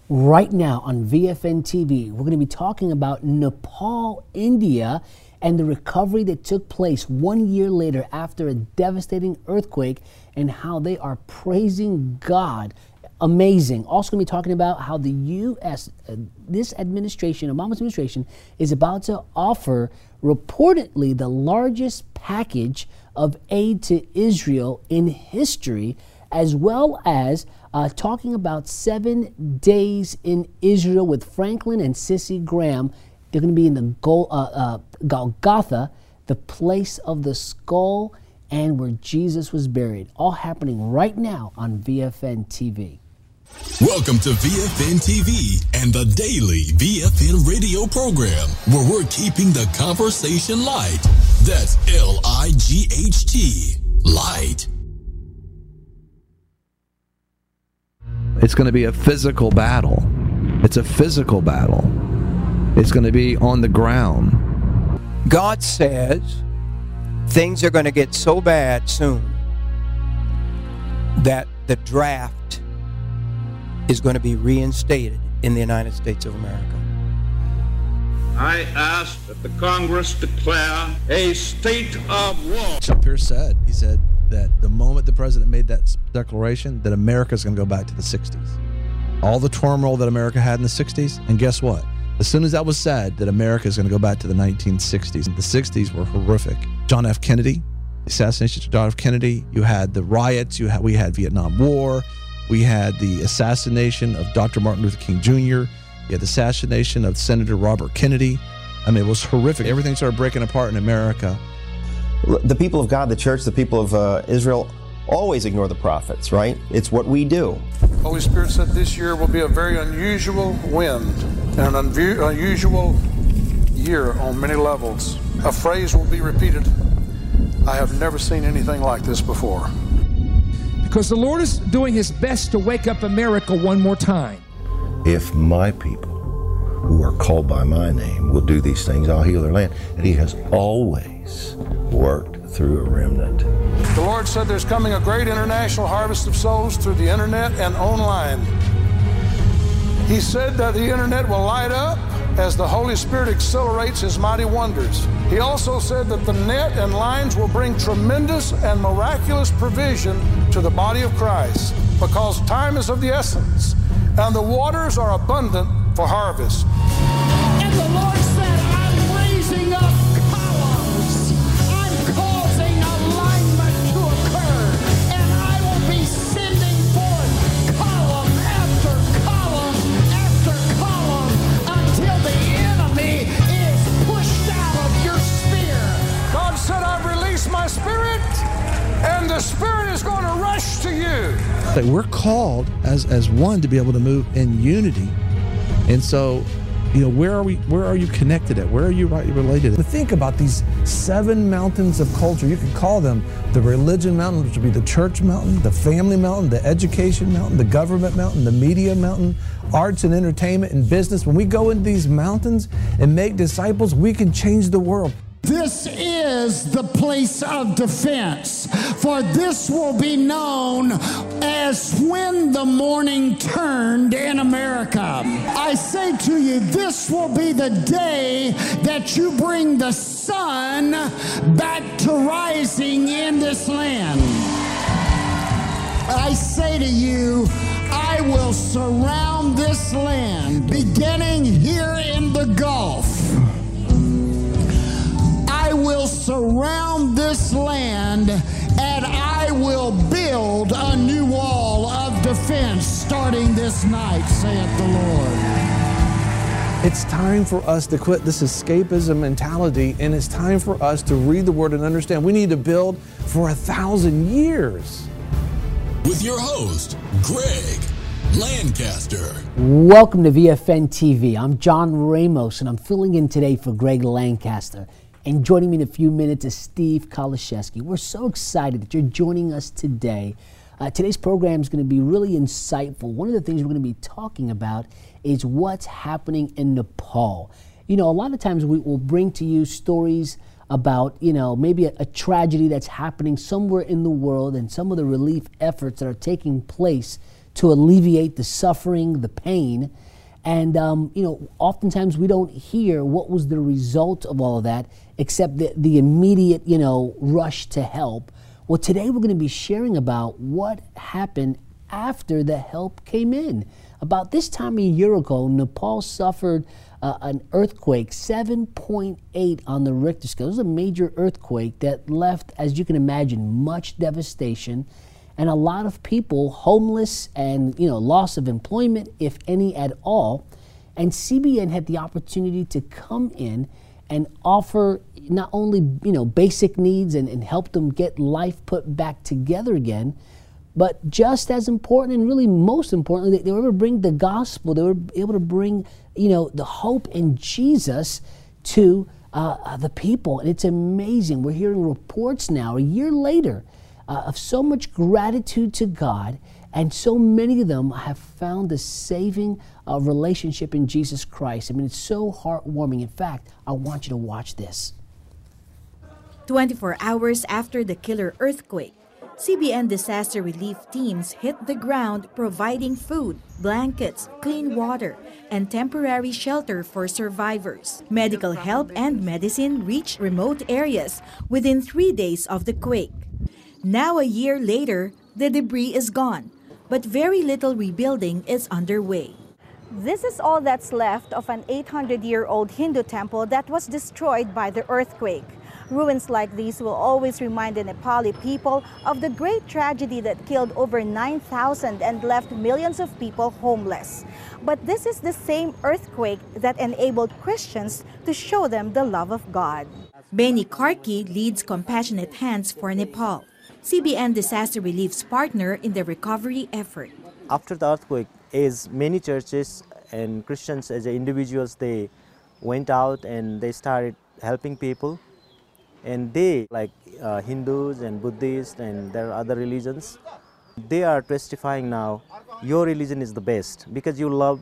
Right now on VFN TV, we're going to be talking about Nepal, India, and the recovery that took place 1 year later after a devastating earthquake, and how they are praising God. Amazing. Also going to be talking about how the U.S., this administration, Obama's administration, is about to offer reportedly the largest package of aid to Israel in history, as well as talking about 7 days in Israel with Franklin and Sissy Graham. They're going to be in the Golgotha, the place of the skull, and where Jesus was buried. All happening right now on VFN TV. Welcome to VFN TV and the daily VFN radio program, where we're keeping the conversation light. That's L-I-G-H-T, light. It's going to be a physical battle. It's a physical battle. It's going to be on the ground. God says things are going to get so bad soon that the draft is going to be reinstated in the United States of America. I ask that the Congress declare a state of war. Chuck Pierce said, he said that the moment the president made that declaration, that America is going to go back to the 60s. All the turmoil that America had in the 60s, and guess what? As soon as that was said, that America is going to go back to the 1960s. The 60s were horrific. John F. Kennedy, the assassination of John F. Kennedy, you had the riots, we had Vietnam War, we had the assassination of Dr. Martin Luther King Jr., you had the assassination of Senator Robert Kennedy. I mean, it was horrific. Everything started breaking apart in America. The people of God, the church, the people of Israel always ignore the prophets, right? It's what we do. Holy Spirit said this year will be a very unusual wind and an unusual year on many levels. A phrase will be repeated. I have never seen anything like this before. Because the Lord is doing his best to wake up America one more time. If my people who are called by my name will do these things, I'll heal their land. And he has always worked through a remnant. The Lord said there's coming a great international harvest of souls through the internet and online. He said that the internet will light up as the Holy Spirit accelerates his mighty wonders. He also said that the net and lines will bring tremendous and miraculous provision to the body of Christ, because time is of the essence and the waters are abundant for harvest. And the Lord said, I'm raising up columns. I'm causing alignment to occur. And I will be sending forth column after column after column until the enemy is pushed out of your sphere. God said, I've released my spirit, and the spirit is going to rush to you. Like, we're called as one to be able to move in unity. And so, you know, where are you connected at? Where are you related? But think about these 7 mountains of culture. You could call them the religion mountain, which would be the church mountain, the family mountain, the education mountain, the government mountain, the media mountain, arts and entertainment and business. When we go into these mountains and make disciples, we can change the world. This is the place of defense, for this will be known as when the morning turned in America. I say to you, this will be the day that you bring the sun back to rising in this land. I say to you, I will surround this land, beginning here in the Gulf. I will surround this land, and I will build a new wall of defense starting this night, saith the Lord. It's time for us to quit this escapism mentality, and it's time for us to read the Word and understand we need to build for 1,000 years. With your host, Greg Lancaster. Welcome to VFN TV. I'm John Ramos, and I'm filling in today for Greg Lancaster. And joining me in a few minutes is Steve Kaliszewski. We're so excited that you're joining us today. Today's program is going to be really insightful. One of the things we're going to be talking about is what's happening in Nepal. You know, a lot of times we will bring to you stories about, you know, maybe a tragedy that's happening somewhere in the world and some of the relief efforts that are taking place to alleviate the suffering, the pain. And, oftentimes we don't hear what was the result of all of that, except the immediate, rush to help. Well, today we're going to be sharing about what happened after the help came in. About this time a year ago, Nepal suffered an earthquake, 7.8 on the Richter scale. It was a major earthquake that left, as you can imagine, much devastation, and a lot of people homeless and loss of employment, if any at all. And CBN had the opportunity to come in and offer not only basic needs and help them get life put back together again, but just as important and really most importantly, they were able to bring the gospel. They were able to bring the hope in Jesus to the people. And it's amazing. We're hearing reports now, a year later, of so much gratitude to God, and so many of them have found the saving relationship in Jesus Christ. I mean, it's so heartwarming. In fact, I want you to watch this. 24 hours after the killer earthquake, CBN disaster relief teams hit the ground providing food, blankets, clean water, and temporary shelter for survivors. Medical help and medicine reached remote areas within 3 days of the quake. Now, a year later, the debris is gone, but very little rebuilding is underway. This is all that's left of an 800-year-old Hindu temple that was destroyed by the earthquake. Ruins like these will always remind the Nepali people of the great tragedy that killed over 9,000 and left millions of people homeless. But this is the same earthquake that enabled Christians to show them the love of God. Benny Karki leads Compassionate Hands for Nepal, CBN Disaster Relief's partner in the recovery effort. After the earthquake, as many churches and Christians as individuals, they went out and they started helping people. And they, like Hindus and Buddhists and there are other religions, they are testifying now, your religion is the best because you love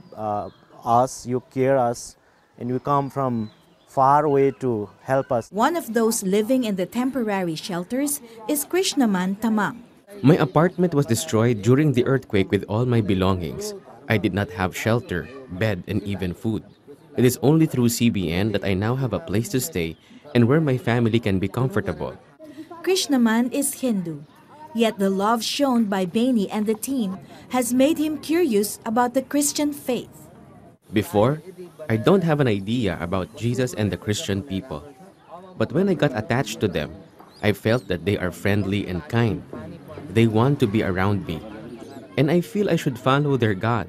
us, you care us, and you come from far away to help us. One of those living in the temporary shelters is Krishnaman Tamang. My apartment was destroyed during the earthquake with all my belongings. I did not have shelter, bed, and even food. It is only through CBN that I now have a place to stay and where my family can be comfortable. Krishnaman is Hindu, yet the love shown by Benny and the team has made him curious about the Christian faith. Before, I don't have an idea about Jesus and the Christian people. But when I got attached to them, I felt that they are friendly and kind. They want to be around me. And I feel I should follow their God,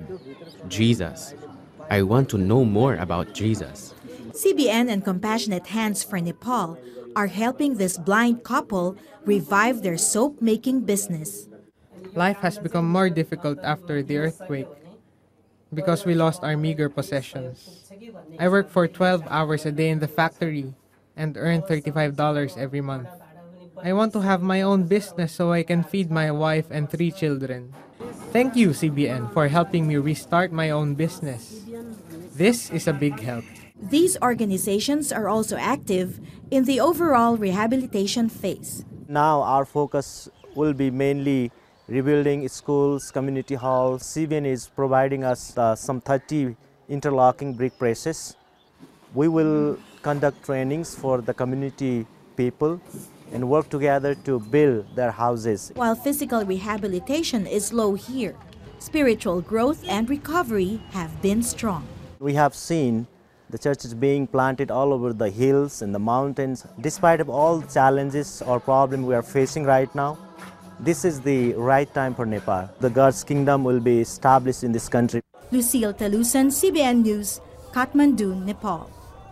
Jesus. I want to know more about Jesus. CBN and Compassionate Hands for Nepal are helping this blind couple revive their soap-making business. Life has become more difficult after the earthquake because we lost our meager possessions. I work for 12 hours a day in the factory and earn $35 every month. I want to have my own business so I can feed my wife and 3 children. Thank you, CBN, for helping me restart my own business. This is a big help. These organizations are also active in the overall rehabilitation phase. Now our focus will be mainly rebuilding schools, community halls. CBN is providing us some 30 interlocking brick presses. We will conduct trainings for the community people and work together to build their houses. While physical rehabilitation is low here, spiritual growth and recovery have been strong. We have seen the churches being planted all over the hills and the mountains. Despite of all the challenges or problems we are facing right now, this is the right time for Nepal. The God's kingdom will be established in this country. Lucille Talusan, CBN News, Kathmandu, Nepal.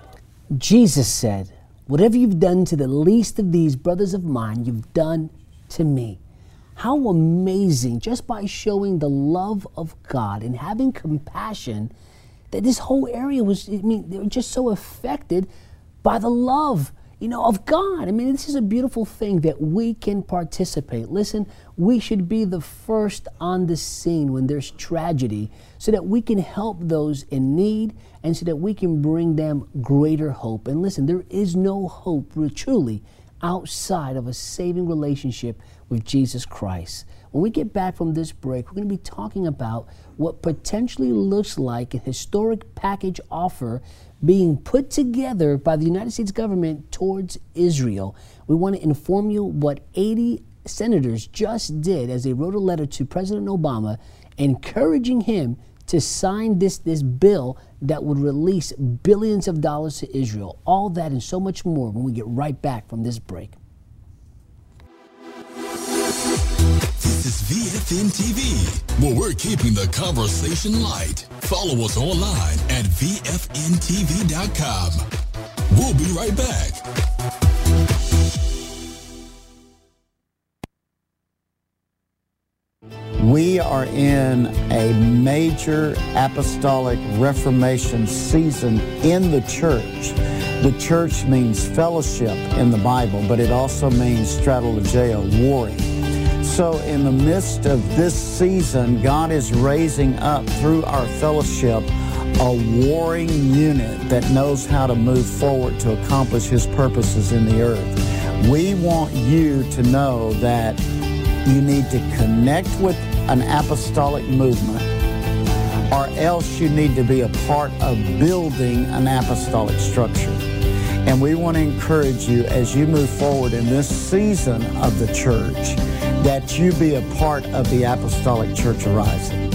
Jesus said, "Whatever you've done to the least of these brothers of mine, you've done to me." How amazing, just by showing the love of God and having compassion, that this whole area was, they were just so affected by the love, of God. This is a beautiful thing that we can participate. Listen, we should be the first on the scene when there's tragedy so that we can help those in need and so that we can bring them greater hope. And listen, there is no hope truly outside of a saving relationship with Jesus Christ. When we get back from this break, we're going to be talking about what potentially looks like a historic package offer being put together by the United States government towards Israel. We want to inform you what 80 senators just did as they wrote a letter to President Obama encouraging him to sign this bill that would release billions of dollars to Israel. All that and so much more when we get right back from this break. This is VFN TV, where we're keeping the conversation light. Follow us online at VFNTV.com. We'll be right back. We are in a major apostolic reformation season in the church. The church means fellowship in the Bible, but it also means strategeo, warring. So in the midst of this season, God is raising up through our fellowship a warring unit that knows how to move forward to accomplish His purposes in the earth. We want you to know that you need to connect with an apostolic movement, or else you need to be a part of building an apostolic structure. And we want to encourage you as you move forward in this season of the church that you be a part of the apostolic church arising.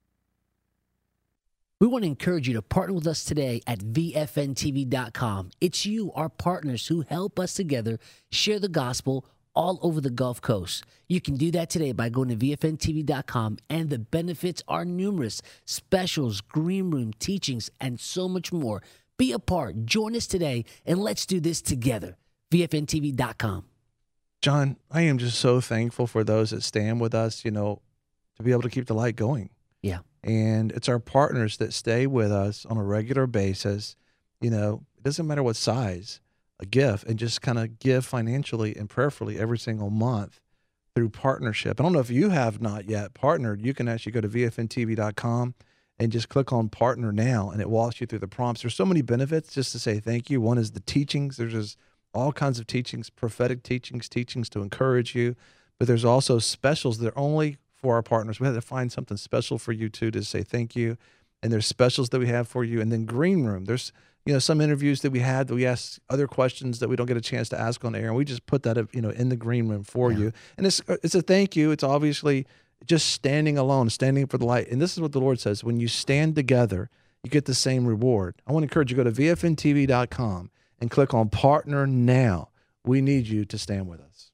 We want to encourage you to partner with us today at VFNTV.com. It's you, our partners, who help us together share the gospel all over the Gulf Coast. You can do that today by going to VFNTV.com, and the benefits are numerous. Specials, green room, teachings, and so much more. Be a part. Join us today, and let's do this together. VFNTV.com. John, I am just so thankful for those that stand with us, to be able to keep the light going. Yeah. And it's our partners that stay with us on a regular basis. It doesn't matter what size, a gift, and just kind of give financially and prayerfully every single month through partnership. I don't know if you have not yet partnered. You can actually go to VFNTV.com and just click on Partner Now, and it walks you through the prompts. There's so many benefits just to say thank you. One is the teachings. There's just all kinds of teachings, prophetic teachings to encourage you. But there's also specials that are only for our partners. We had to find something special for you, too, to say thank you. And there's specials that we have for you. And then Green Room. There's some interviews that we had that we ask other questions that we don't get a chance to ask on air, and we just put that in the Green Room for you. And it's a thank you. It's obviously just standing alone, standing for the light. And this is what the Lord says: when you stand together, you get the same reward. I want to encourage you to go to VFNTV.com and click on Partner Now. We need you to stand with us.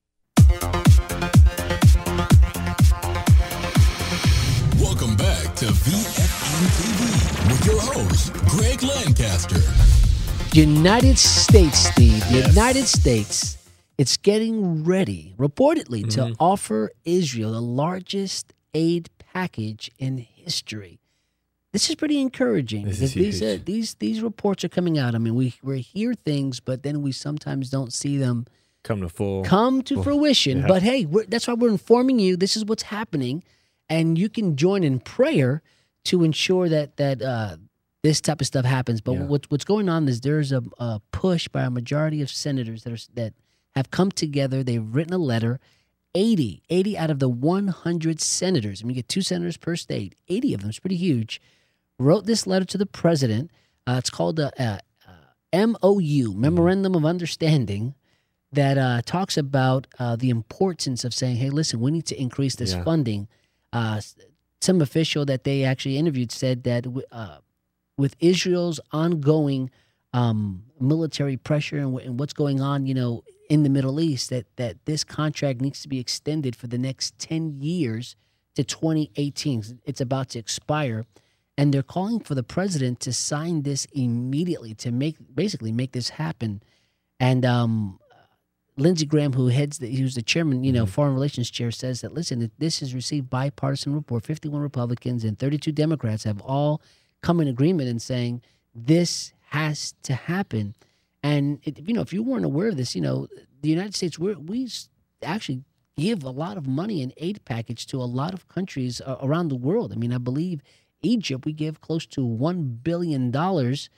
Welcome back to VFN TV with your host, Greg Lancaster. United States, Steve. Yes. United States, it's getting ready, reportedly, to offer Israel the largest aid package in history. This is pretty encouraging. This is these reports are coming out. I mean, we hear things, but then we sometimes don't see them come to fruition. Yeah. But hey, that's why we're informing you. This is what's happening. And you can join in prayer to ensure that this type of stuff happens. But what's going on is there's a push by a majority of senators that have come together. They've written a letter. 80 out of the 100 senators, I mean, you get 2 senators per state, 80 of them, it's pretty huge, wrote this letter to the president. It's called a MOU, Memorandum of Understanding, that talks about the importance of saying, hey, listen, we need to increase this funding. Some official that they actually interviewed said that with Israel's ongoing military pressure and what's going on, in the Middle East, that this contract needs to be extended for the next 10 years to 2018. It's about to expire. And they're calling for the president to sign this immediately to make this happen. And Lindsey Graham, who's the chairman, Foreign Relations chair, says that, listen, this has received bipartisan report. 51 Republicans and 32 Democrats have all come in agreement in saying this has to happen. And, if you weren't aware of this, the United States, we actually give a lot of money in aid package to a lot of countries around the world. I mean, I believe Egypt, we give close to $1 billion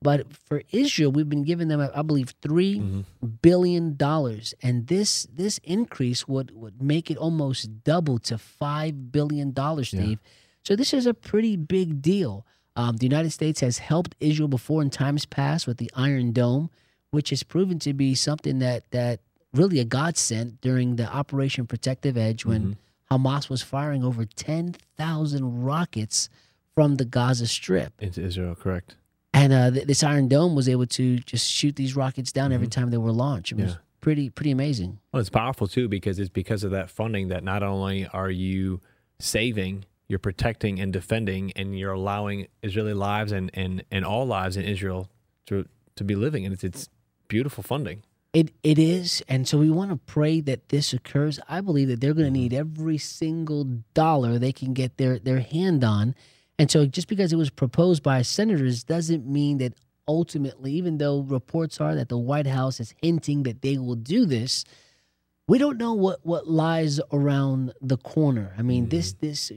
But for Israel, we've been giving them, I believe, $3 billion. And this increase would make it almost double to $5 billion, Steve. So this is a pretty big deal. The United States has helped Israel before in times past with the Iron Dome, which has proven to be something that really a godsend during the Operation Protective Edge when Hamas was firing over 10,000 rockets from the Gaza Strip. Into Israel, correct. And this Iron Dome was able to just shoot these rockets down every time they were launched. It was pretty amazing. Well, it's powerful, too, because it's because of that funding that not only are you saving, you're protecting and defending, and you're allowing Israeli lives and all lives in Israel to be living. And it's beautiful funding. It is. And so we want to pray that this occurs. I believe that they're going to need every single dollar they can get their hand on. And so just because it was proposed by senators doesn't mean that ultimately, even though reports are that the White House is hinting that they will do this, we don't know what lies around the corner. I mean, this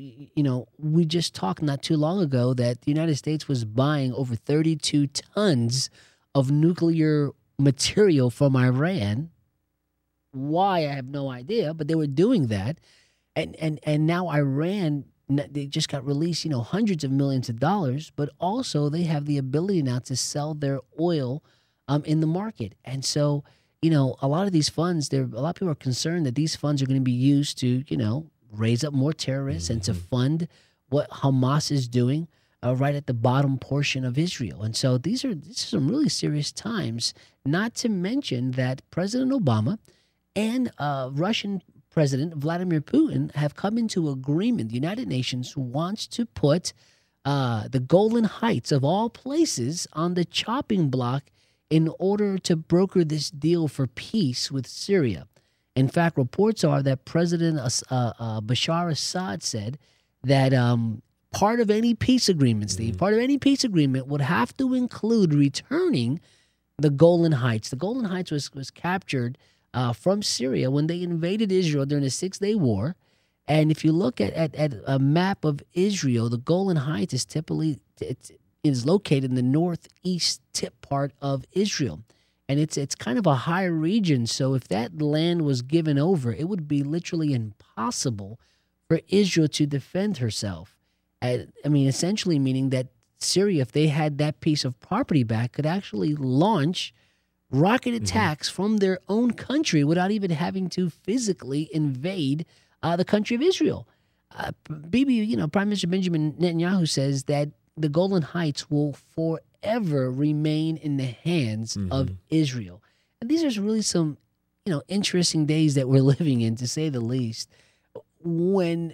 we just talked not too long ago that the United States was buying over 32 tons of nuclear material from Iran. Why, I have no idea, but they were doing that. And now Iran, they just got released, hundreds of millions of dollars, but also they have the ability now to sell their oil in the market. And so, a lot of these funds, a lot of people are concerned that these funds are going to be used to, raise up more terrorists and to fund what Hamas is doing right at the bottom portion of Israel. And so these are some really serious times, not to mention that President Obama and Russian President Vladimir Putin have come into agreement. The United Nations wants to put the Golan Heights, of all places, on the chopping block in order to broker this deal for peace with Syria. In fact, reports are that President Bashar Assad said that part of any peace agreement, Steve, part of any peace agreement would have to include returning the Golan Heights. The Golan Heights was captured from Syria when they invaded Israel during the Six-Day War. And if you look at a map of Israel, the Golan Heights is typically is located in the northeast tip part of Israel. And it's kind of a high region. So if that land was given over, it would be literally impossible for Israel to defend herself. I mean, essentially meaning that Syria, if they had that piece of property back, could actually launch rocket attacks from their own country without even having to physically invade the country of Israel. Prime Minister Benjamin Netanyahu says that the Golan Heights will forever remain in the hands of Israel. And these are really some, interesting days that we're living in, to say the least, when,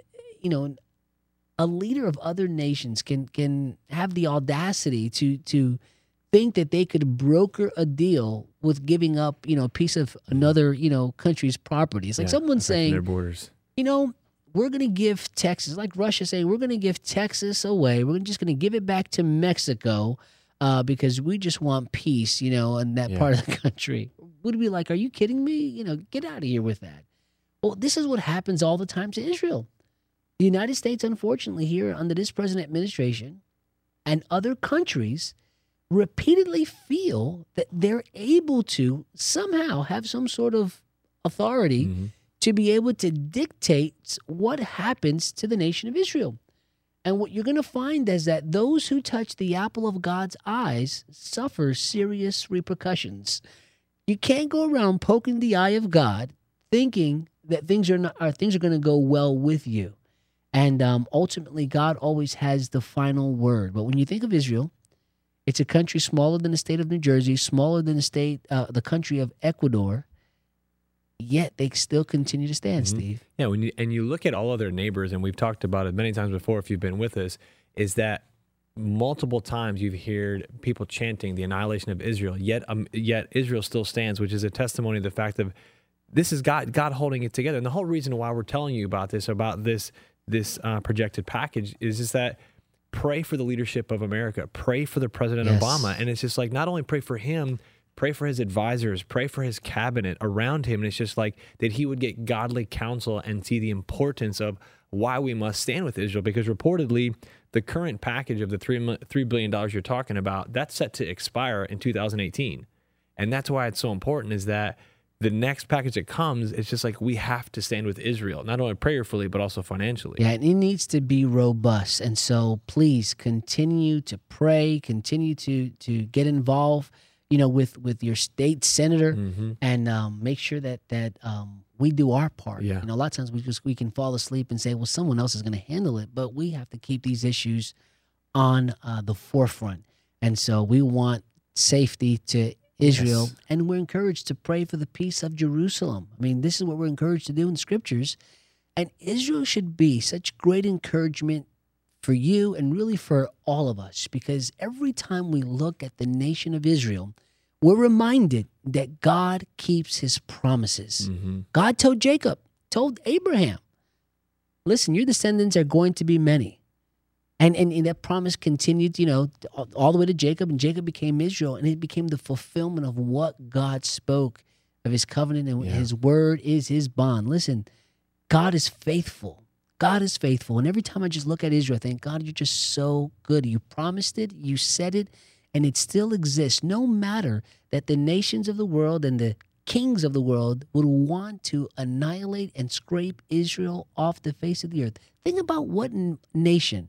a leader of other nations can have the audacity to think that they could broker a deal with giving up, a piece of another, country's property. It's like someone saying, their borders. We're going to give Texas, like Russia saying, we're going to give Texas away. We're just going to give it back to Mexico because we just want peace, in that part of the country. Would be like, are you kidding me? Get out of here with that. Well, this is what happens all the time to Israel. The United States, unfortunately, here under this present administration and other countries repeatedly feel that they're able to somehow have some sort of authority to be able to dictate what happens to the nation of Israel. And what you're going to find is that those who touch the apple of God's eyes suffer serious repercussions. You can't go around poking the eye of God thinking that things are going to go well with you. And ultimately, God always has the final word. But when you think of Israel, it's a country smaller than the state of New Jersey, smaller than the country of Ecuador, yet they still continue to stand, Steve. Yeah, and you look at all of their neighbors, and we've talked about it many times before if you've been with us, is that multiple times you've heard people chanting the annihilation of Israel, yet Israel still stands, which is a testimony of the fact of this is God holding it together. And the whole reason why we're telling you about this projected package is just that pray for the leadership of America, pray for the President Obama. And it's just like, not only pray for him, pray for his advisors, pray for his cabinet around him. And it's just like that he would get godly counsel and see the importance of why we must stand with Israel. Because reportedly, the current package of the $3 billion you're talking about, that's set to expire in 2018. And that's why it's so important, is that the next package that comes, it's just like we have to stand with Israel, not only prayerfully, but also financially. Yeah, and it needs to be robust. And so please continue to pray, continue to get involved, with your state senator, and make sure that we do our part. Yeah. A lot of times we can fall asleep and say, well, someone else is going to handle it, but we have to keep these issues on the forefront. And so we want safety to Israel, yes. And we're encouraged to pray for the peace of Jerusalem. I mean, this is what we're encouraged to do in the scriptures. And Israel should be such great encouragement for you and really for all of us, because every time we look at the nation of Israel, we're reminded that God keeps his promises. God told Jacob, told Abraham, listen, your descendants are going to be many. And that promise continued, all the way to Jacob, and Jacob became Israel, and it became the fulfillment of what God spoke of his covenant, and his word is his bond. Listen, God is faithful. God is faithful. And every time I just look at Israel, I think, God, you're just so good. You promised it, you said it, and it still exists, no matter that the nations of the world and the kings of the world would want to annihilate and scrape Israel off the face of the earth. Think about what nation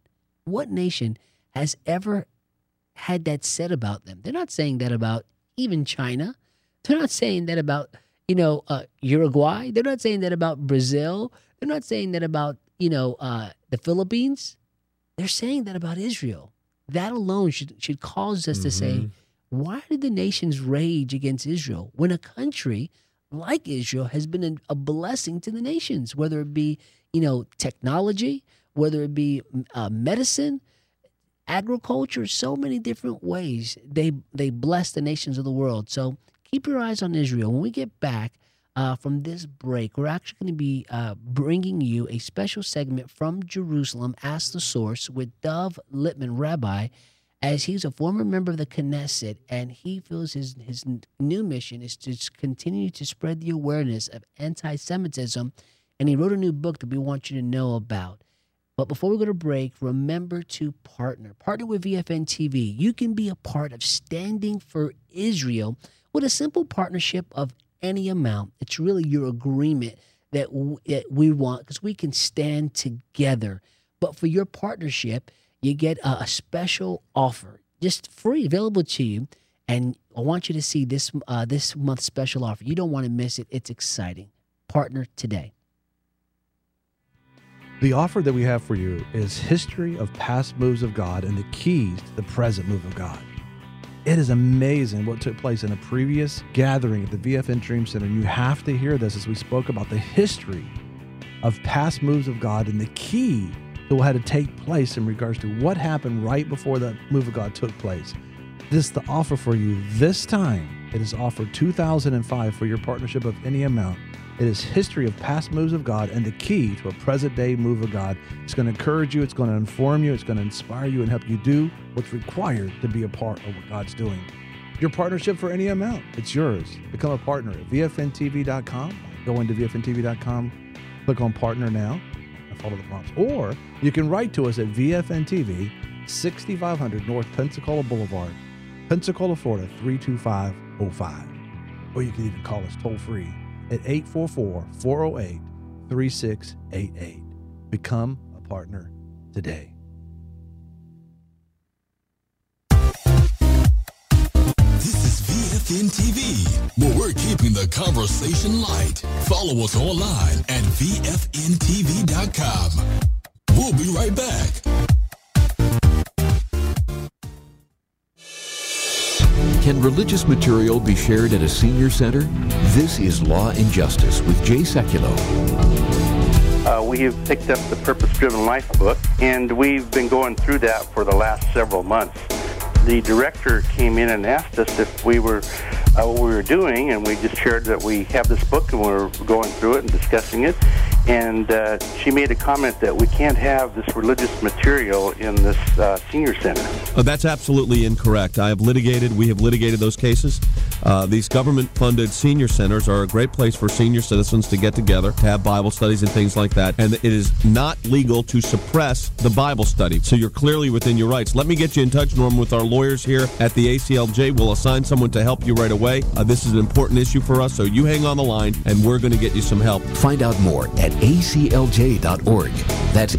has ever had that said about them. They're not saying that about even China. They're not saying that about, Uruguay. They're not saying that about Brazil. They're not saying that about, the Philippines. They're saying that about Israel. That alone should cause us to say, why did the nations rage against Israel when a country like Israel has been a blessing to the nations, whether it be, technology, whether it be medicine, agriculture, so many different ways they bless the nations of the world. So keep your eyes on Israel. When we get back from this break, we're actually going to be bringing you a special segment from Jerusalem, Ask the Source, with Dov Littman, Rabbi, as he's a former member of the Knesset, and he feels his new mission is to continue to spread the awareness of anti-Semitism, and he wrote a new book that we want you to know about. But before we go to break, remember to partner with VFN TV. You can be a part of standing for Israel with a simple partnership of any amount. It's really your agreement that we want, because we can stand together. But for your partnership, you get a special offer, just free, available to you. And I want you to see this month's special offer. You don't want to miss it. It's exciting. Partner today. The offer that we have for you is History of Past Moves of God and the Keys to the Present Move of God. It is amazing what took place in a previous gathering at the VFN Dream Center. And you have to hear this as we spoke about the history of past moves of God and the key to what had to take place in regards to what happened right before the move of God took place. This is the offer for you this time. It is offered $2,005 for your partnership of any amount. It is History of Past Moves of God and the Key to a Present-Day Move of God. It's going to encourage you. It's going to inform you. It's going to inspire you and help you do what's required to be a part of what God's doing. Your partnership for any amount, it's yours. Become a partner at VFNTV.com. Go into VFNTV.com, click on Partner Now, and follow the prompts. Or you can write to us at VFNTV, 6500 North Pensacola Boulevard, Pensacola, Florida, 32505. Or you can even call us toll-free at 844-408-3688. Become a partner today. This is VFN TV, where we're keeping the conversation light. Follow us online at VFNTV.com. We'll be right back. Can religious material be shared at a senior center? This is Law and Justice with Jay Sekulow. We have picked up the Purpose-Driven Life book, and we've been going through that for the last several months. The director came in and asked us if we were what we were doing, and we just shared that we have this book and we're going through it and discussing it. and she made a comment that we can't have this religious material in this senior center. That's absolutely incorrect. We have litigated those cases. These government-funded senior centers are a great place for senior citizens to get together, to have Bible studies and things like that, and it is not legal to suppress the Bible study, so you're clearly within your rights. Let me get you in touch, Norm, with our lawyers here at the ACLJ. We'll assign someone to help you right away. This is an important issue for us, so you hang on the line, and we're going to get you some help. Find out more at aclj.org. That's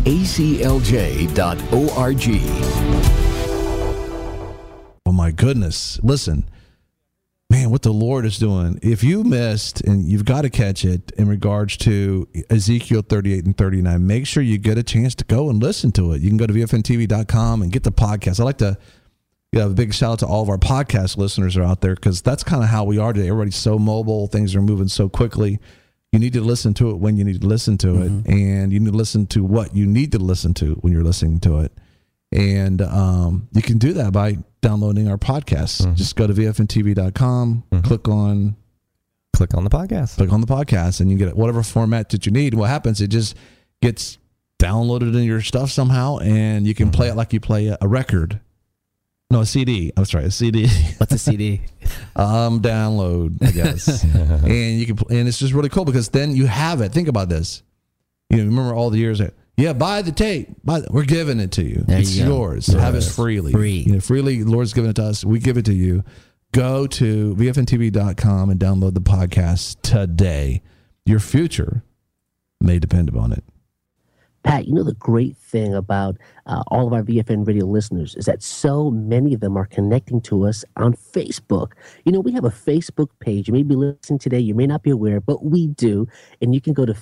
aclj.org. Oh, my goodness. Listen, man, what the Lord is doing. If you missed, and you've got to catch it in regards to Ezekiel 38 and 39, make sure you get a chance to go and listen to it. You can go to VFNTV.com and get the podcast. I like to a big shout out to all of our podcast listeners that are out there, because that's kind of how we are today. Everybody's so mobile. Things are moving so quickly. You need to listen to it when you need to listen to it, and you need to listen to what you need to listen to when you're listening to it. And you can do that by downloading our podcasts. Just go to VFNTV.com, click on the podcast. Click on the podcast, and you get whatever format that you need. What happens, it just gets downloaded in your stuff somehow, and you can play it like you play a record. No, a CD. I'm sorry, a CD. What's a CD? Download, I guess. And you can, and it's just really cool because then you have it. Think about this. You know, remember all the years that, buy the tape. We're giving it to you. It's yours. So have it freely. Free. Freely. The Lord's given it to us. We give it to you. Go to VFNTV.com and download the podcast today. Your future may depend upon it. Pat, you know the great thing about all of our VFN radio listeners is that so many of them are connecting to us on Facebook. You know, we have a Facebook page. You may be listening today. You may not be aware, but we do. And you can go to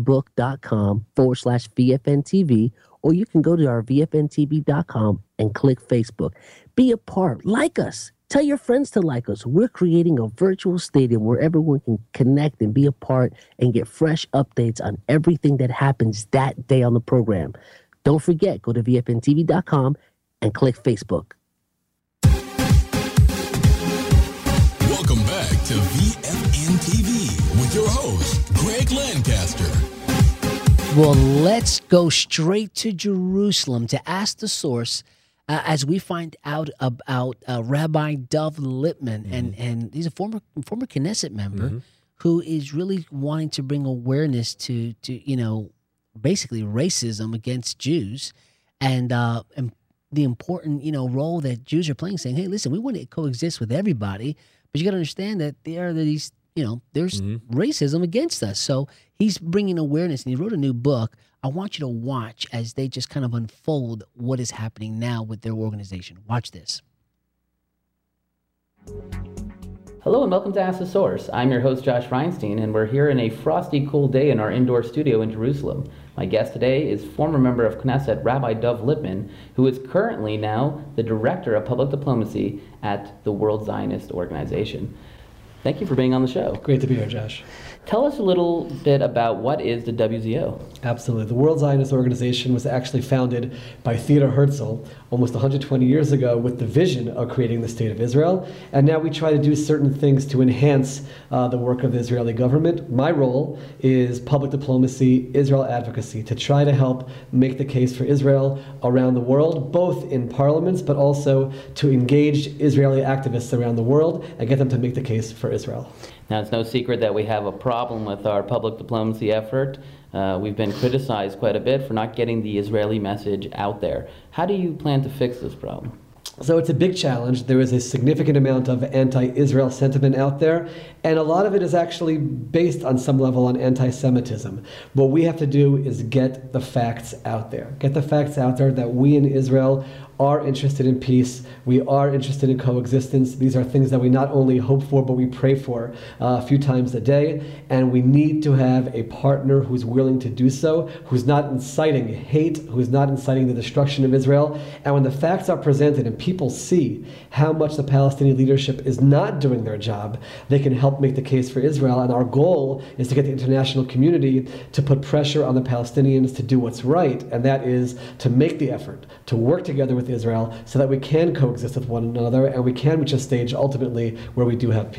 facebook.com/VFNTV, or you can go to our VFNTV.com and click Facebook. Be a part. Like us. Tell your friends to like us. We're creating a virtual stadium where everyone can connect and be a part and get fresh updates on everything that happens that day on the program. Don't forget, go to VFNTV.com and click Facebook. Welcome back to VFN TV with your host, Greg Lancaster. Well, let's go straight to Jerusalem to ask the source as we find out about Rabbi Dov Lipman, and he's a former Knesset member who is really wanting to bring awareness to basically racism against Jews, and the important role that Jews are playing, saying, hey, listen, we want to coexist with everybody, but you got to understand that there are these there's racism against us. So he's bringing awareness, and he wrote a new book. I want you to watch as they just kind of unfold what is happening now with their organization. Watch this. Hello and welcome to Ask the Source. I'm your host, Josh Reinstein, and we're here in a frosty, cool day in our indoor studio in Jerusalem. My guest today is former member of Knesset, Rabbi Dov Lipman, who is currently now the Director of Public Diplomacy at the World Zionist Organization. Thank you for being on the show. Great to be here, Josh. Tell us a little bit about what is the WZO. Absolutely. The World Zionist Organization was actually founded by Theodor Herzl almost 120 years ago with the vision of creating the State of Israel. And now we try to do certain things to enhance the work of the Israeli government. My role is public diplomacy, Israel advocacy, to try to help make the case for Israel around the world, both in parliaments, but also to engage Israeli activists around the world and get them to make the case for Israel. Now, it's no secret that we have a problem with our public diplomacy effort. We've been criticized quite a bit for not getting the Israeli message out there. How do you plan to fix this problem? So it's a big challenge. There is a significant amount of anti-Israel sentiment out there, and a lot of it is actually based on some level on anti-Semitism. What we have to do is get the facts out there. Get the facts out there that we in Israel are interested in peace. We are interested in coexistence. These are things that we not only hope for, but we pray for a few times a day. And we need to have a partner who's willing to do so, who's not inciting hate, who's not inciting the destruction of Israel. And when the facts are presented and people see how much the Palestinian leadership is not doing their job, they can help make the case for Israel. And our goal is to get the international community to put pressure on the Palestinians to do what's right. And that is to make the effort, to work together with Israel so that we can coexist with one another and we can reach a stage ultimately where we do have peace.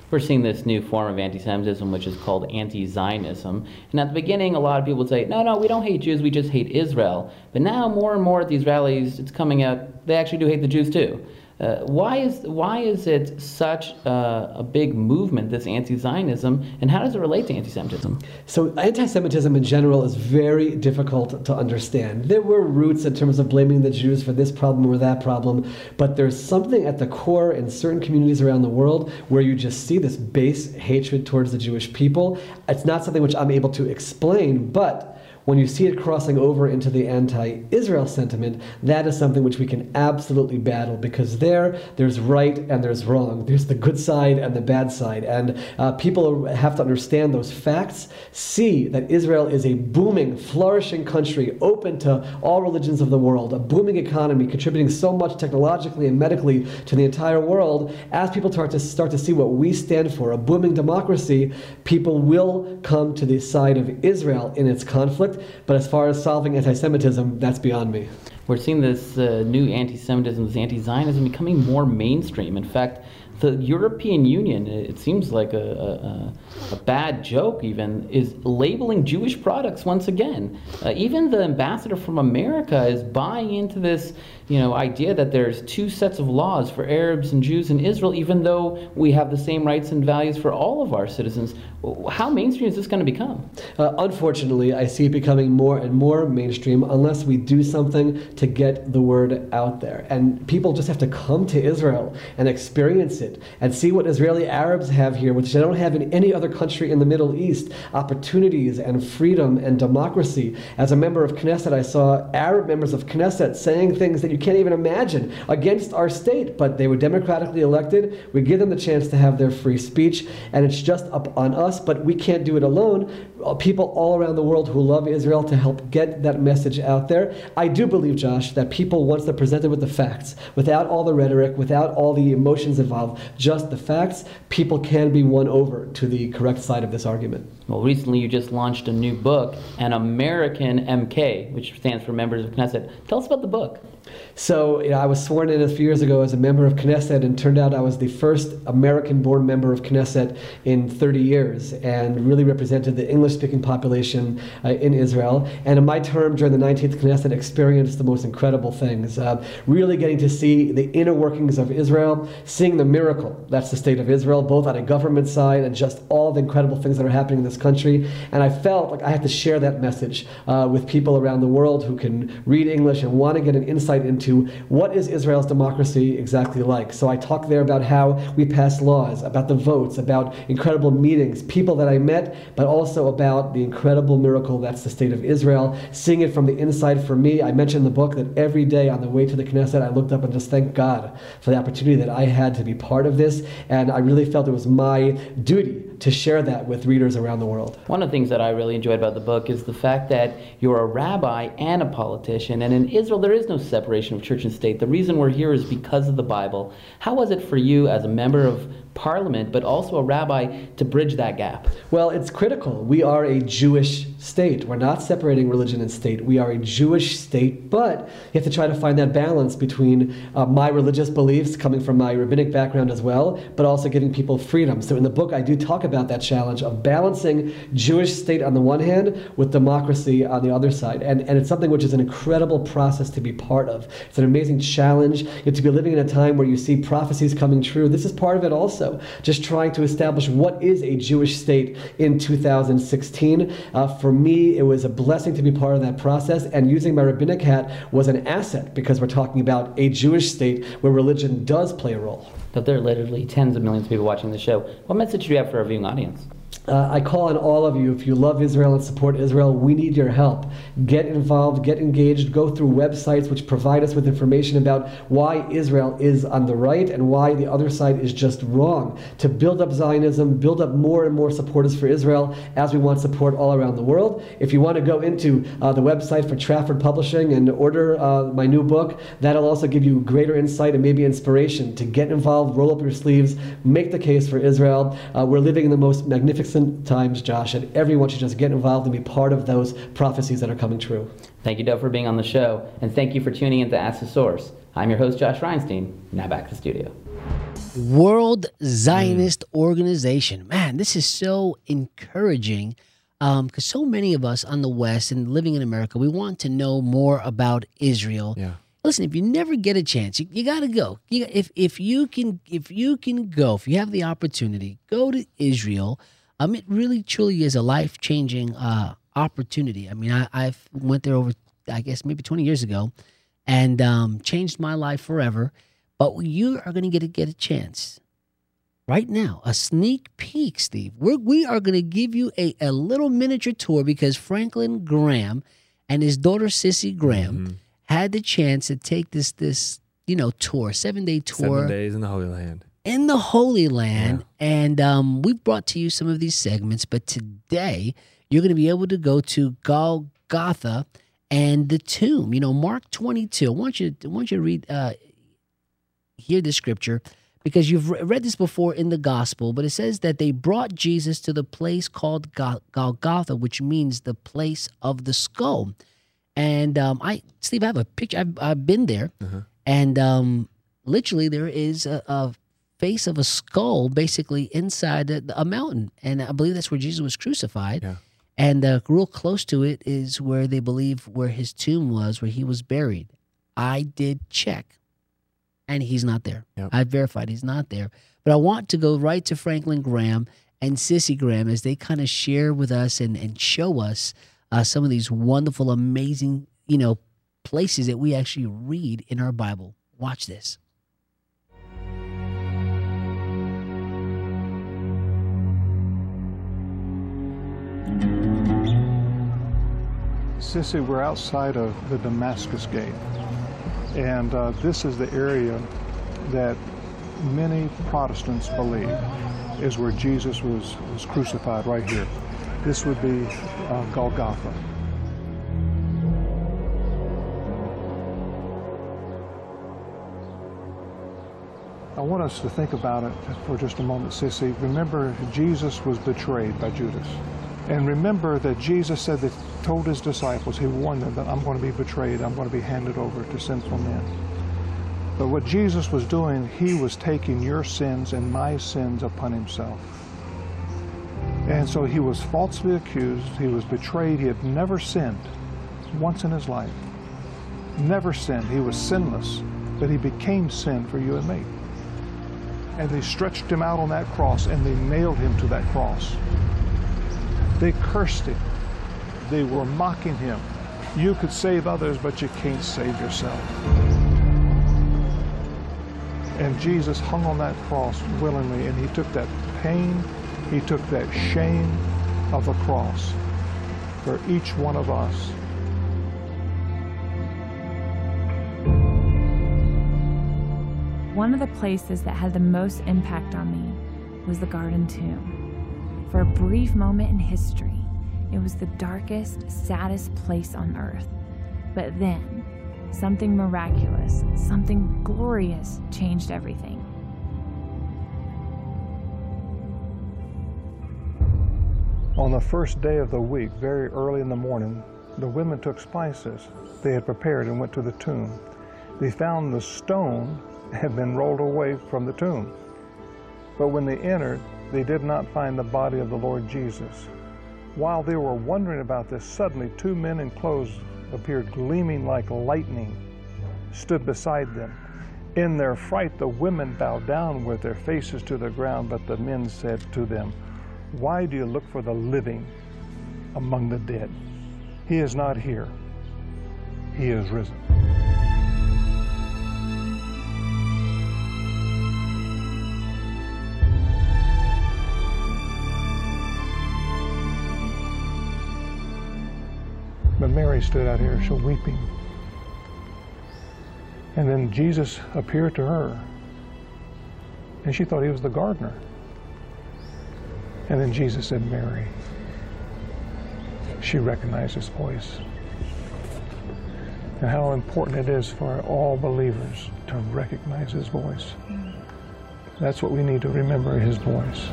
we're seeing this new form of anti-Semitism, which is called anti-Zionism. And at the beginning, a lot of people would say, no, we don't hate Jews, we just hate Israel. But now, more and more at these rallies, it's coming out, they actually do hate the Jews too. Why is it such a big movement, this anti-Zionism, and how does it relate to anti-Semitism? So anti-Semitism in general is very difficult to understand. There were roots in terms of blaming the Jews for this problem or that problem, but there's something at the core in certain communities around the world where you just see this base hatred towards the Jewish people. It's not something which I'm able to explain, but when you see it crossing over into the anti-Israel sentiment, that is something which we can absolutely battle, because there's right and there's wrong. There's the good side and the bad side. And people have to understand those facts, see that Israel is a booming, flourishing country, open to all religions of the world, a booming economy, contributing so much technologically and medically to the entire world. As people start to see what we stand for, a booming democracy, people will come to the side of Israel in its conflict. But as far as solving anti-Semitism, that's beyond me. We're seeing this new anti-Semitism, this anti-Zionism becoming more mainstream. In fact, the European Union, it seems like a bad joke even, is labeling Jewish products once again. Even the ambassador from America is buying into this idea that there's two sets of laws for Arabs and Jews in Israel, even though we have the same rights and values for all of our citizens. How mainstream is this going to become? Unfortunately, I see it becoming more and more mainstream unless we do something to get the word out there. And people just have to come to Israel and experience it and see what Israeli Arabs have here, which they don't have in any other country in the Middle East: opportunities and freedom and democracy. As a member of Knesset, I saw Arab members of Knesset saying things that you can't even imagine against our state, but they were democratically elected. We give them the chance to have their free speech, and it's just up on us, but we can't do it alone. People all around the world who love Israel to help get that message out there. I do believe, Josh, that people, once they're presented with the facts, without all the rhetoric, without all the emotions involved, just the facts, people can be won over to the correct side of this argument. Well, recently you just launched a new book, An American MK, which stands for Members of Knesset. Tell us about the book. So I was sworn in a few years ago as a member of Knesset, and turned out I was the first American-born member of Knesset in 30 years, and really represented the English-speaking population in Israel. And in my term during the 19th Knesset, experienced the most incredible things. Really getting to see the inner workings of Israel, seeing the miracle that's the state of Israel, both on a government side and just all the incredible things that are happening in this country. And I felt like I had to share that message with people around the world who can read English and want to get an insight into what is Israel's democracy exactly like. So I talked there about how we pass laws, about the votes, about incredible meetings, people that I met, but also about the incredible miracle that's the state of Israel, seeing it from the inside. For me, I mentioned in the book that every day on the way to the Knesset, I looked up and just thanked God for the opportunity that I had to be part of this, and I really felt it was my duty to share that with readers around the world. One of the things that I really enjoyed about the book is the fact that you're a rabbi and a politician, and in Israel there is no separation of church and state. The reason we're here is because of the Bible. How was it for you as a member of parliament, but also a rabbi, to bridge that gap? Well, it's critical. We are a Jewish state. We're not separating religion and state. We are a Jewish state, but you have to try to find that balance between my religious beliefs, coming from my rabbinic background as well, but also giving people freedom. So in the book, I do talk about that challenge of balancing Jewish state on the one hand with democracy on the other side. And it's something which is an incredible process to be part of. It's an amazing challenge. You have to be living in a time where you see prophecies coming true. This is part of it also. Just trying to establish what is a Jewish state in 2016. For me, it was a blessing to be part of that process, and using my rabbinic hat was an asset, because we're talking about a Jewish state where religion does play a role. But there are literally tens of millions of people watching the show. What message do you have for our viewing audience? I call on all of you, if you love Israel and support Israel, we need your help. Get involved, get engaged, go through websites which provide us with information about why Israel is on the right and why the other side is just wrong. To build up Zionism, build up more and more supporters for Israel, as we want support all around the world. If you want to go into the website for Trafford Publishing and order my new book, that'll also give you greater insight and maybe inspiration to get involved, roll up your sleeves, make the case for Israel. We're living in the most magnificent times, Josh, and everyone should just get involved and be part of those prophecies that are coming true. Thank you, Dov, for being on the show, and thank you for tuning in to Ask the Source. I'm your host, Josh Reinstein. Now back to the studio. World Zionist Organization. Man, this is so encouraging because so many of us on the West and living in America, we want to know more about Israel. Yeah. Listen, if you never get a chance, you got to go. If you can go, if you have the opportunity, go to Israel. It really, truly is a life-changing opportunity. I mean, I went there over, I guess, maybe 20 years ago and changed my life forever. But you are going to get a chance right now, a sneak peek, Steve. We are going to give you a little miniature tour because Franklin Graham and his daughter, Sissy Graham, had the chance to take this tour, 7-day tour. 7 days in the Holy Land. In the Holy Land. Yeah. And we've brought to you some of these segments, but today you're going to be able to go to Golgotha and the tomb. Mark 22. I want you to read, hear this scripture because you've read this before in the gospel, but it says that they brought Jesus to the place called Golgotha, which means the place of the skull. And Steve, I have a picture. I've been there, and literally there is a face of a skull basically inside a mountain, and I believe that's where Jesus was crucified. Yeah. And real close to it is where they believe where his tomb was, where he was buried. I did check, and he's not there. Yep. I verified he's not there. But I want to go right to Franklin Graham and Sissy Graham as they kind of share with us and show us some of these wonderful, amazing, places that we actually read in our Bible. Watch this. Sissy, we're outside of the Damascus Gate, and this is the area that many Protestants believe is where Jesus was crucified, right here. This would be Golgotha. I want us to think about it for just a moment, Sissy. Remember, Jesus was betrayed by Judas. And remember that Jesus said that, told his disciples, he warned them that I'm going to be betrayed, I'm going to be handed over to sinful men. But what Jesus was doing, he was taking your sins and my sins upon himself. And so he was falsely accused, he was betrayed, he had never sinned once in his life. Never sinned, he was sinless, but he became sin for you and me. And they stretched him out on that cross and they nailed him to that cross. They cursed him. They were mocking him. You could save others, but you can't save yourself. And Jesus hung on that cross willingly, and he took that pain, he took that shame of the cross for each one of us. One of the places that had the most impact on me was the Garden Tomb. For a brief moment in history, it was the darkest, saddest place on earth. But then, something miraculous, something glorious changed everything. On the first day of the week, very early in the morning, the women took spices they had prepared and went to the tomb. They found the stone had been rolled away from the tomb. But when they entered, they did not find the body of the Lord Jesus. While they were wondering about this, suddenly 2 men in clothes appeared gleaming like lightning, stood beside them. In their fright, the women bowed down with their faces to the ground, but the men said to them, "Why do you look for the living among the dead? He is not here. He is risen." But Mary stood out here, so weeping. And then Jesus appeared to her, and she thought he was the gardener. And then Jesus said, "Mary." She recognized his voice. And how important it is for all believers to recognize his voice. That's what we need to remember, his voice.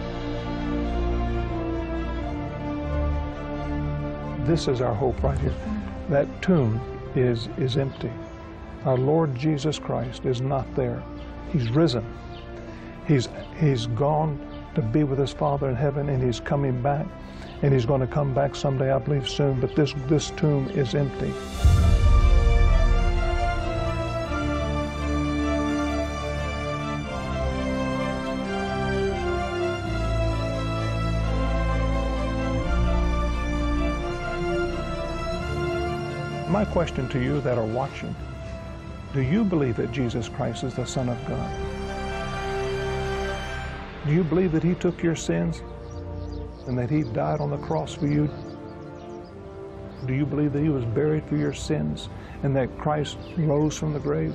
This is our hope right here. That tomb is empty. Our Lord Jesus Christ is not there. He's risen. He's gone to be with his Father in heaven, and he's coming back, and he's going to come back someday, I believe soon, but this tomb is empty. My question to you that are watching, do you believe that Jesus Christ is the Son of God? Do you believe that he took your sins and that he died on the cross for you? Do you believe that he was buried for your sins and that Christ rose from the grave?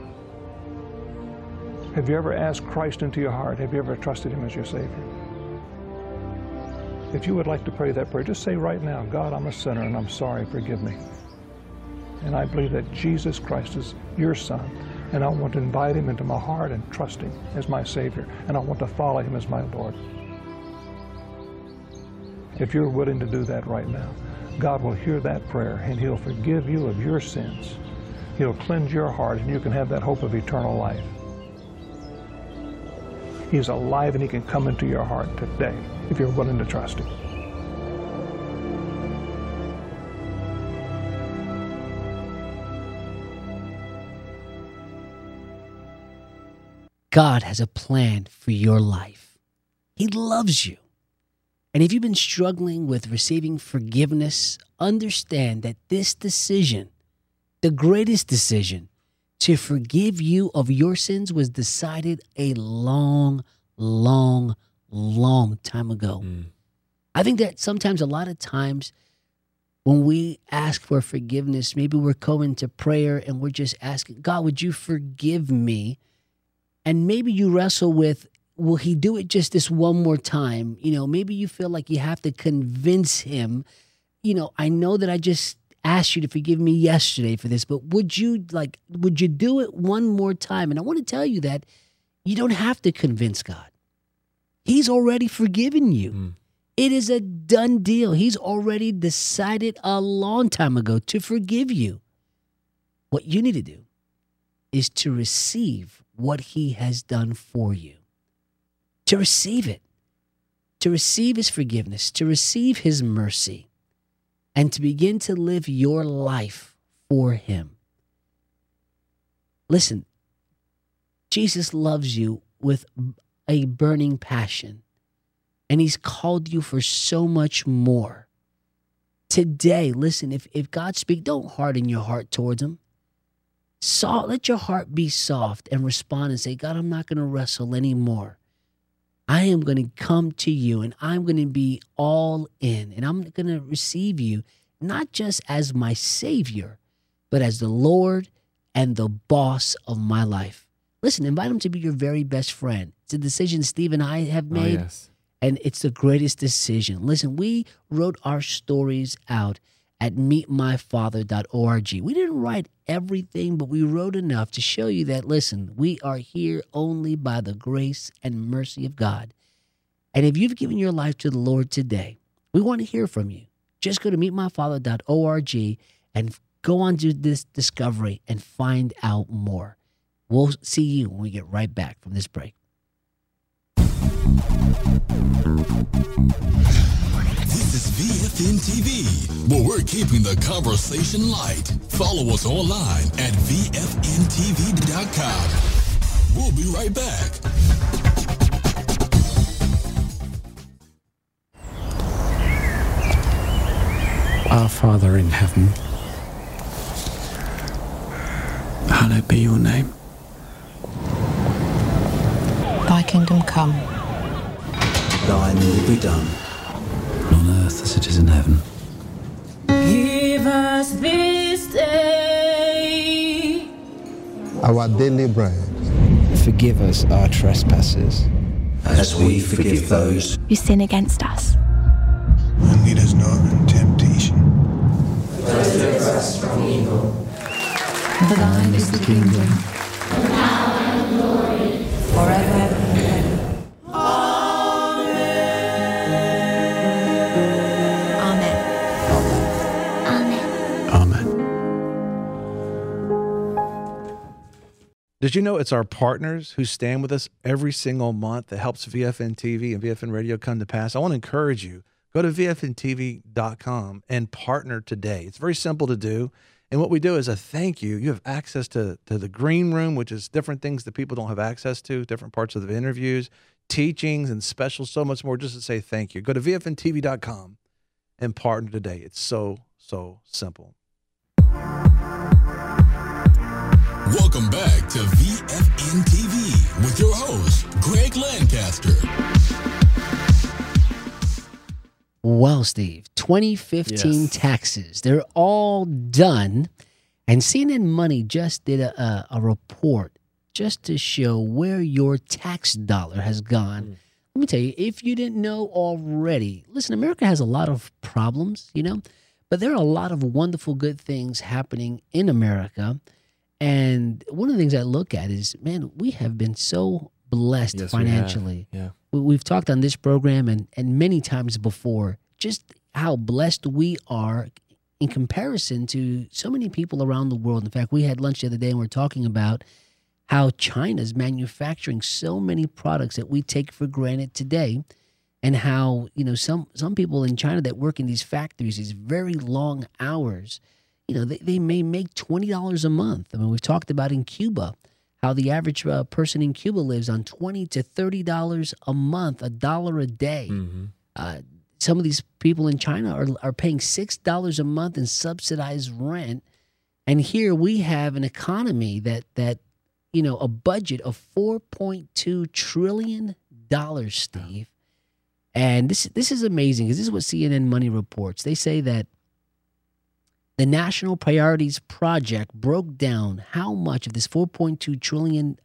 Have you ever asked Christ into your heart? Have you ever trusted him as your Savior? If you would like to pray that prayer, just say right now, God, I'm a sinner and I'm sorry, forgive me. And I believe that Jesus Christ is your Son, and I want to invite him into my heart and trust him as my Savior, and I want to follow him as my Lord. If you're willing to do that right now, God will hear that prayer, and he'll forgive you of your sins. He'll cleanse your heart, and you can have that hope of eternal life. He's alive, and he can come into your heart today if you're willing to trust him. God has a plan for your life. He loves you. And if you've been struggling with receiving forgiveness, understand that this decision, the greatest decision to forgive you of your sins, was decided a long, long, long time ago. I think that sometimes, a lot of times, when we ask for forgiveness, maybe we're going to prayer and we're just asking, God, would you forgive me? And maybe you wrestle with, will he do it just this one more time? You know, maybe you feel like you have to convince him. You know, I know that I just asked you to forgive me yesterday for this, but would you do it one more time? And I want to tell you that you don't have to convince God. He's already forgiven you. It is a done deal. He's already decided a long time ago to forgive you. What you need to do is to receive what he has done for you. To receive it. To receive his forgiveness. To receive his mercy. And to begin to live your life for him. Listen, Jesus loves you with a burning passion. And he's called you for so much more. Today, listen, if God speaks, don't harden your heart towards him. Let your heart be soft and respond and say, God, I'm not going to wrestle anymore. I am going to come to you, and I'm going to be all in, and I'm going to receive you not just as my Savior, but as the Lord and the boss of my life. Listen, invite him to be your very best friend. It's a decision Steve and I have made, and it's the greatest decision. Listen, we wrote our stories out at meetmyfather.org. We didn't write everything, but we wrote enough to show you that, listen, we are here only by the grace and mercy of God. And if you've given your life to the Lord today, we want to hear from you. Just go to meetmyfather.org and go on to this discovery and find out more. We'll see you when we get right back from this break. This is VFN TV, where we're keeping the conversation light. Follow us online at VFNTV.com. We'll be right back. Our Father in heaven, hallowed be your name. Thy kingdom come. Thine will be done, on earth as it is in heaven. Give us this day our daily bread. Forgive us our trespasses, as we forgive those who sin against us. And lead us not into temptation, but deliver us from evil. For thine is the kingdom, and power and glory, forever and ever. Did you know it's our partners who stand with us every single month that helps VFN TV and VFN Radio come to pass? I want to encourage you, go to VFNTV.com and partner today. It's very simple to do. And what we do is a thank you. You have access to the green room, which is different things that people don't have access to, different parts of the interviews, teachings, and specials, so much more, just to say thank you. Go to VFNTV.com and partner today. It's so simple. Welcome back to VFN TV with your host, Greg Lancaster. Well, Steve, 2015 taxes, they're all done. And CNN Money just did a report just to show where your tax dollar has gone. Let me tell you, if you didn't know already, listen, America has a lot of problems, but there are a lot of wonderful, good things happening in America. And one of the things I look at is, man, we have been so blessed financially. We've talked on this program and many times before just how blessed we are in comparison to so many people around the world. In fact, we had lunch the other day and we're talking about how China's manufacturing so many products that we take for granted today, and how, some people in China that work in these factories, these very long hours, they may make $20 a month. I mean, we've talked about in Cuba how the average person in Cuba lives on $20 to $30 a month, $1 a day. Some of these people in China are paying $6 a month in subsidized rent. And here we have an economy that a budget of $4.2 trillion, Steve. And this is amazing, because this is what CNN Money reports. They say that the National Priorities Project broke down how much of this $4.2 trillion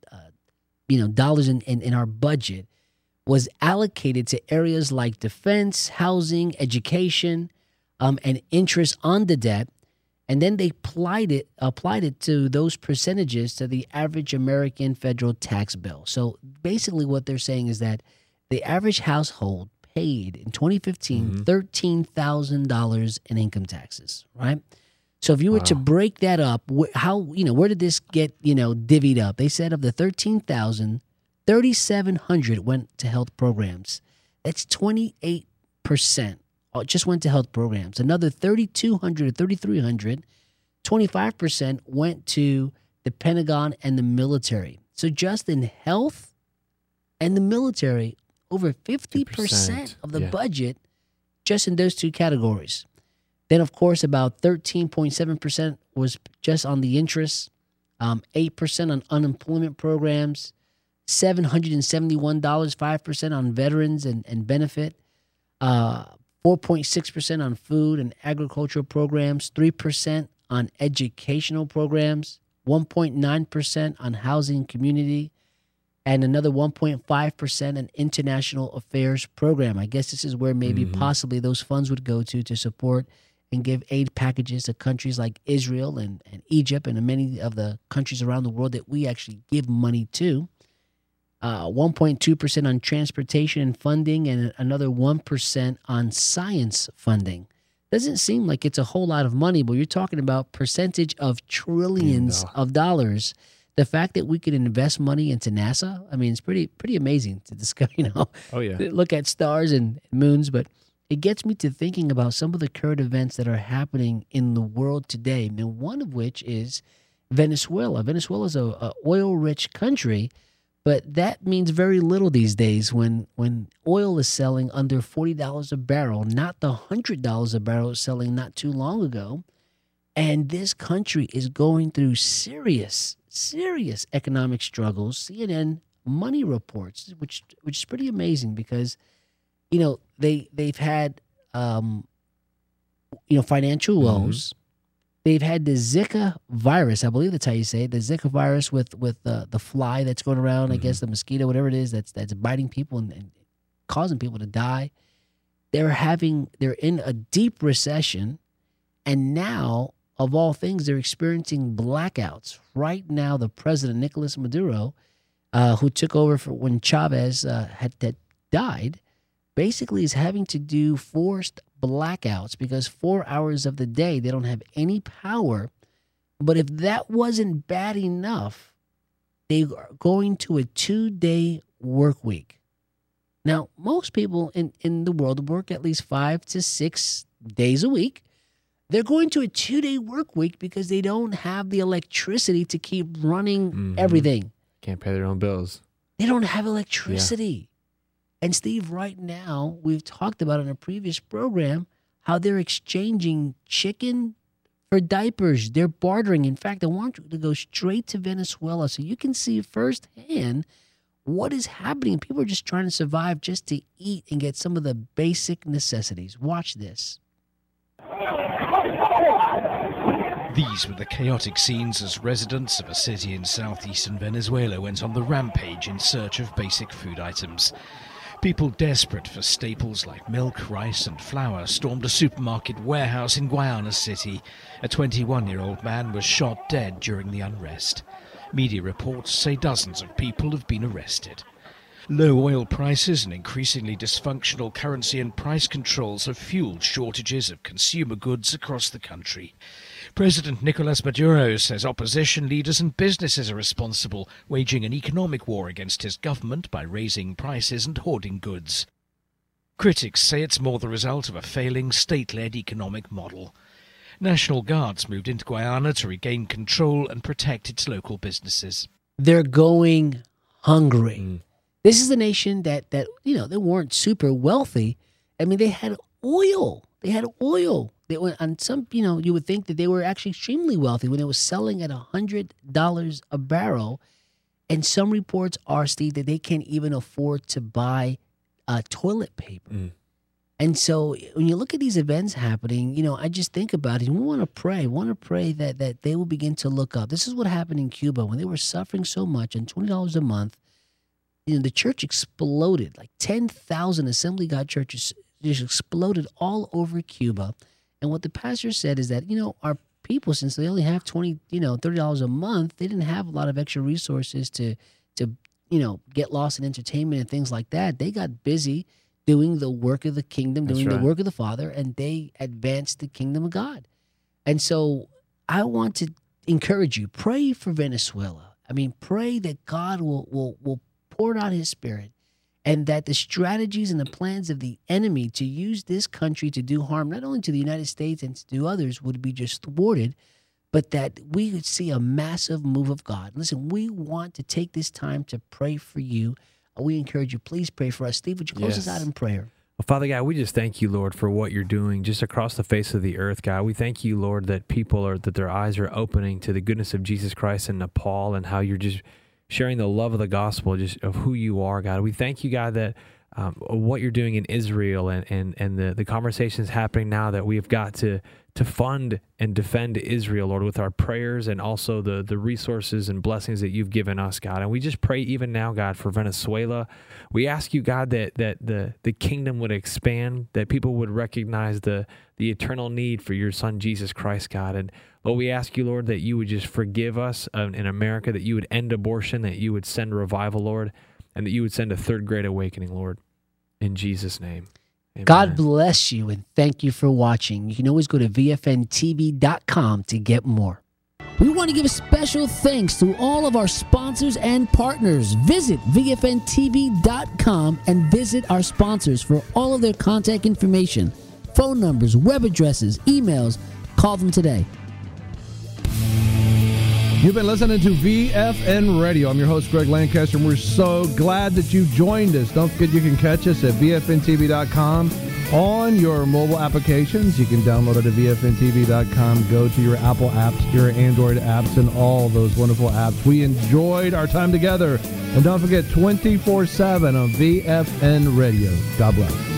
dollars in our budget was allocated to areas like defense, housing, education, and interest on the debt. And then they applied it to those percentages to the average American federal tax bill. So basically what they're saying is that the average household paid in 2015 $13,000 in income taxes, right? So if you were to break that up, where did this get divvied up? They said of the 13,000, 3,700 went to health programs. That's 28%. Just went to health programs. Another 3,200 or 3,300, 25% went to the Pentagon and the military. So just in health and the military, over 50% of the budget just in those two categories. Then, of course, about 13.7% was just on the interest, 8% on unemployment programs, $771, 5% on veterans and benefit, 4.6% on food and agricultural programs, 3% on educational programs, 1.9% on housing and community, and another 1.5% an international affairs program. I guess this is where maybe possibly those funds would go to support and give aid packages to countries like Israel and Egypt and many of the countries around the world that we actually give money to. 1.2% on transportation and funding, and another 1% on science funding. Doesn't seem like it's a whole lot of money, but you're talking about percentage of trillions of dollars. The fact that we could invest money into NASA, I mean, it's pretty amazing to discover, look at stars and moons. But it gets me to thinking about some of the current events that are happening in the world today. And one of which is Venezuela. Venezuela is a oil-rich country, but that means very little these days when oil is selling under $40 a barrel, not the $100 a barrel selling not too long ago. And this country is going through serious economic struggles. CNN Money reports, which is pretty amazing because, they've had, financial woes. They've had the Zika virus. I believe that's how you say it. The Zika virus with the fly that's going around. I guess the mosquito, whatever it is, that's biting people and causing people to die. They're in a deep recession, and now, of all things, they're experiencing blackouts. Right now, the president, Nicolas Maduro, who took over when Chavez had died, basically is having to do forced blackouts because 4 hours of the day they don't have any power. But if that wasn't bad enough, they are going to a 2-day work week. Now, most people in the world work at least 5 to 6 days a week. They're going to a 2-day work week because they don't have the electricity to keep running everything. Can't pay their own bills. They don't have electricity. Yeah. And Steve, right now, we've talked about in a previous program how they're exchanging chicken for diapers. They're bartering. In fact, I want you to go straight to Venezuela so you can see firsthand what is happening. People are just trying to survive just to eat and get some of the basic necessities. Watch this. These were the chaotic scenes as residents of a city in southeastern Venezuela went on the rampage in search of basic food items. People desperate for staples like milk, rice and flour stormed a supermarket warehouse in Guayana City. A 21-year-old man was shot dead during the unrest. Media reports say dozens of people have been arrested. Low oil prices and increasingly dysfunctional currency and price controls have fueled shortages of consumer goods across the country. President Nicolas Maduro says opposition leaders and businesses are responsible, waging an economic war against his government by raising prices and hoarding goods. Critics say it's more the result of a failing state-led economic model. National Guards moved into Guyana to regain control and protect its local businesses. They're going hungry. This is a nation that they weren't super wealthy. I mean, they had oil. They went on some, you would think that they were actually extremely wealthy when it was selling at $100 a barrel. And some reports are, Steve, that they can't even afford to buy toilet paper. And so when you look at these events happening, I just think about it. And we want to pray that they will begin to look up. This is what happened in Cuba when they were suffering so much and $20 a month. The church exploded. Like 10,000 Assembly God churches just exploded all over Cuba. And what the pastor said is that, our people, since they only have $30 a month, they didn't have a lot of extra resources to get lost in entertainment and things like that. They got busy doing the work of the kingdom, doing the work of the Father, and they advanced the kingdom of God. And so I want to encourage you, pray for Venezuela. I mean, pray that God will pour out his Spirit, and that the strategies and the plans of the enemy to use this country to do harm, not only to the United States and to others, would be just thwarted, but that we would see a massive move of God. Listen, we want to take this time to pray for you. We encourage you, please pray for us. Steve, would you close us out in prayer? Well, Father God, we just thank you, Lord, for what you're doing just across the face of the earth, God. We thank you, Lord, that that their eyes are opening to the goodness of Jesus Christ in Nepal and how you're just sharing the love of the gospel, just of who you are, God. We thank you, God, that what you're doing in Israel and the conversations happening now that we've got to fund and defend Israel, Lord, with our prayers and also the resources and blessings that you've given us, God. And we just pray even now, God, for Venezuela. We ask you, God, that the kingdom would expand, that people would recognize the eternal need for your Son, Jesus Christ, God. And Lord, we ask you, Lord, that you would just forgive us in America, that you would end abortion, that you would send revival, Lord, and that you would send a third great awakening, Lord, in Jesus' name. Amen. God bless you, and thank you for watching. You can always go to VFNTV.com to get more. We want to give a special thanks to all of our sponsors and partners. Visit VFNTV.com and visit our sponsors for all of their contact information, phone numbers, web addresses, emails. Call them today. You've been listening to VFN Radio. I'm your host, Greg Lancaster, and we're so glad that you joined us. Don't forget you can catch us at VFNTV.com on your mobile applications. You can download it at VFNTV.com. Go to your Apple apps, your Android apps, and all those wonderful apps. We enjoyed our time together. And don't forget, 24/7 on VFN Radio. God bless.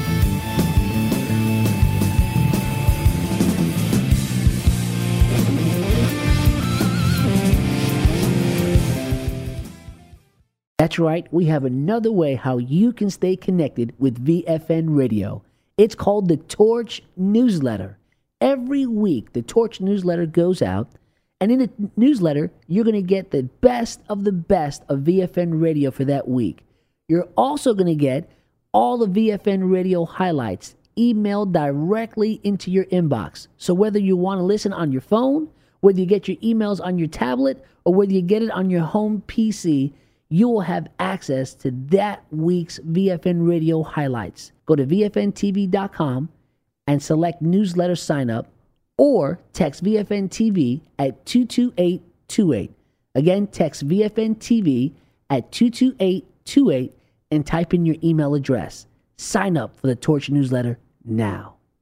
That's right, we have another way how you can stay connected with VFN Radio. It's called the Torch Newsletter. Every week, the Torch Newsletter goes out, and in the newsletter, you're going to get the best of VFN Radio for that week. You're also going to get all the VFN Radio highlights emailed directly into your inbox. So whether you want to listen on your phone, Whether you get your emails on your tablet or whether you get it on your home PC, you will have access to that week's VFN Radio highlights. Go to VFNTV.com and select newsletter sign up or text VFN TV at 22828. Again, text VFN TV at 22828 and type in your email address. Sign up for the Torch newsletter now.